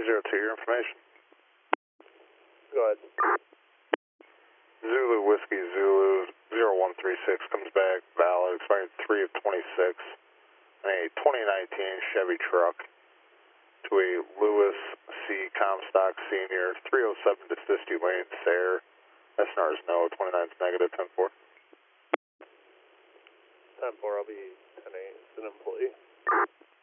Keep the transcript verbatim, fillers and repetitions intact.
zero two, your information. Go ahead. Zulu Whiskey Zulu zero one three six comes back, valid, expiring three of twenty-six, a twenty nineteen Chevy truck to a Lewis C. Comstock Senior, three oh seven Desisty Lane, Sayre. S N R is no, twenty-nine is negative, ten four. ten four, I'll be ten eight, it's an employee.